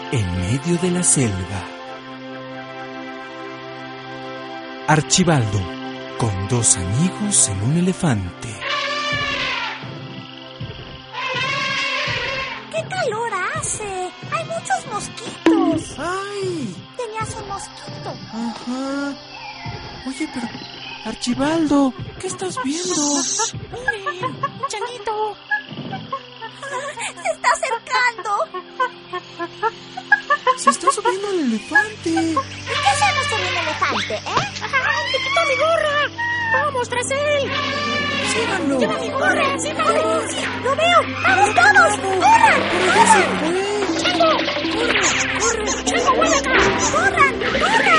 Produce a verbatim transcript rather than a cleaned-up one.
en medio de la selva. Archibaldo, con dos amigos en un elefante. ¡Qué calor hace! ¡Hay muchos mosquitos! ¡Ay! Tenías un mosquito. Ajá. Oye, pero... Archibaldo, ¿qué estás viendo? ¡Miren! ¡Chanito! ¡Se está acercando! Se está subiendo el elefante. ¿Y qué hacemos con un elefante, eh? ¡Ay, te quitó mi gorra! ¡Vamos tras él! ¡Síganlo! ¡Lleva mi gorra! ¡Síganlo! ¡Sí! ¡Lo veo! ¡Vamos todos! ¡Corran! ¡Pero ya se fue! ¡Chango! ¡Corre! ¡Corre! ¡Chango, vuelve acá! ¡Corran! ¡Corran!